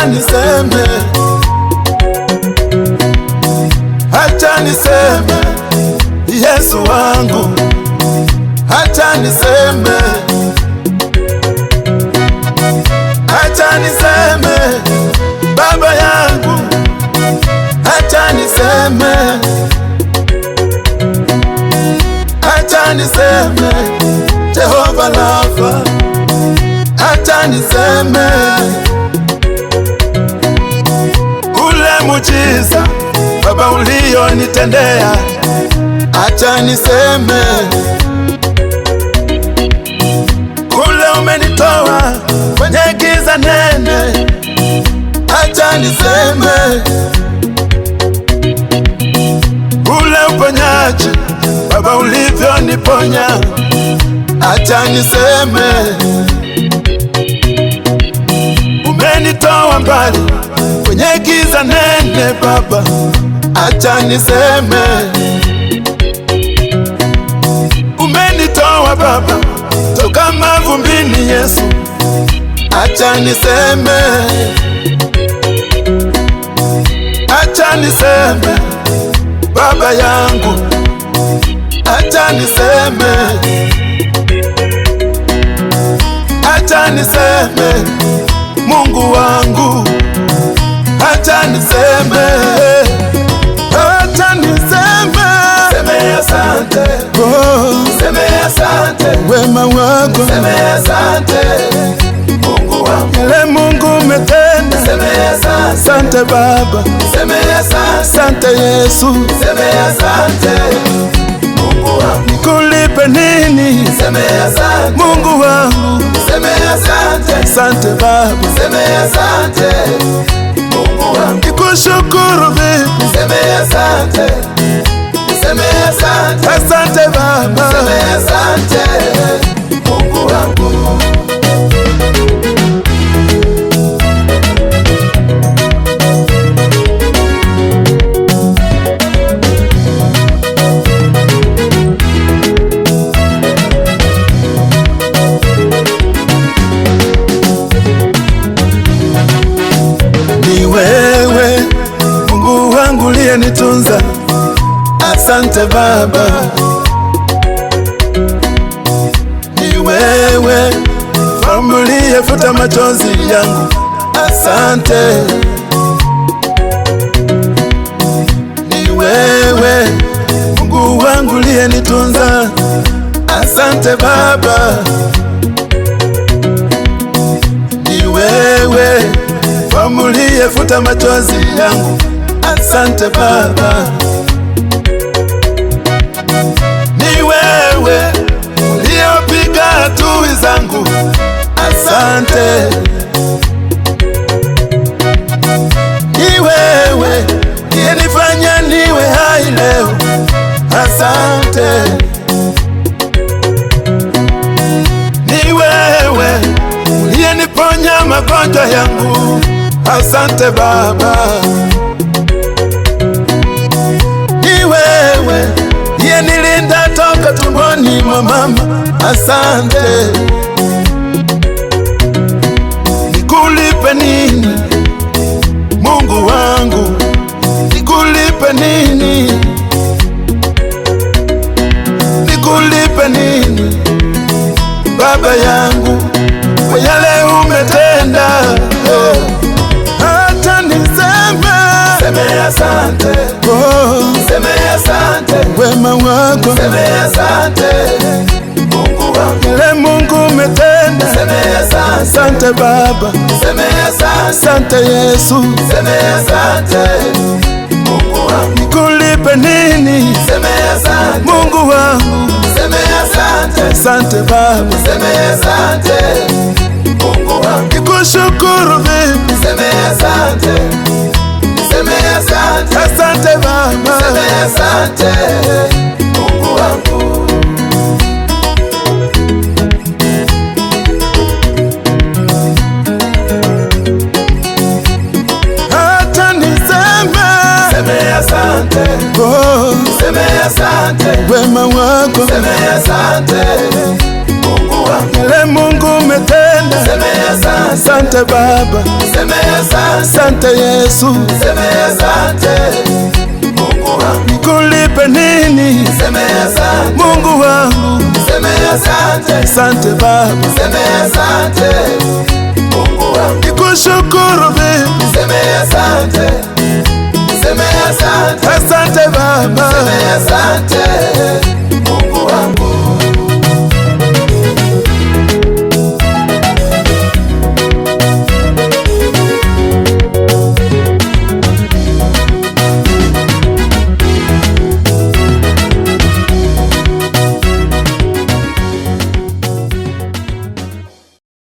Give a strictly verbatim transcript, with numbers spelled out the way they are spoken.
acha niseme, acha niseme, Yesu wangu, acha niseme, acha niseme, Baba yangu, acha niseme, acha niseme, Jehova Rafa, acha niseme, ule muujiza Baba ulionitendea, acha niseme, kule umenitoa kwenye giza nene, acha niseme, ule uponyaji Baba ulivyoniponya, acha niseme, umenitoa mbali kwenye giza nene Baba, acha niseme, umenitoa Baba toka mavumbini Yesu, acha niseme, acha niseme, Baba yangu, acha niseme, acha niseme, Mungu wangu, acha niseme, acha niseme, seme asante, oh, seme asante, wema wako, seme asante, Mungu wangu, yale Mungu umetenda, seme asante, asante Baba, seme asante, asante Yesu, seme asante, Mungu wangu, nikulipe nini, seme asante, Mungu wangu, seme asante, asante Baba, seme asante, Mungu wangu, nikushukuru vipi, seme asante, seme asante, asante Baba, seme asante, Mungu wangu. Ni wewe Mungu wangu uliyenitunza, asante Baba. Ni wewe Mfalme uliyefuta machozi yangu, asante. Ni wewe Mungu wangu uliyenitunza, asante Baba. Ni wewe Mfalme uliyefuta machozi yangu, asante Baba. Ni wewe uliyepiga adui zangu, asante. Ni wewe uliyenifanya niwe hai leo, asante. Ni wewe uliyeniponya magonjwa yangu, asante Baba. Ni wewe uliyenilinda toka tumboni mwa mama, asante. Nikulipe nini Mungu wangu, nikulipe nini, nikulipe nini Baba yangu kwa yale umetenda, oh. Acha niseme, seme asante, oh, seme asante, wema wako, seme asante, Mungu wangu, yale Mungu umetenda, seme asante, asante Baba, seme asante, asante Yesu, seme asante, Mungu wangu, nikulipe nini, seme asante, Mungu wangu, seme asante, asante Baba, seme asante, Mungu wangu, nikushukuru vipi, seme asante, seme asante, asante Baba, seme asante, Mungu wangu. Acha niseme, seme asante, oh, seme asante, wema wako, seme asante, Mungu wangu. Yale Mungu umetenda, seme asante. Asante Baba, seme asante. Asante Yesu, seme asante. Mungu wangu, nikulipe nini? Seme asante. Mungu wangu, seme asante. Asante Baba, seme asante. Mungu wangu, nikushukuru vipi? Seme asante. Seme asante. Asante Baba, seme asante.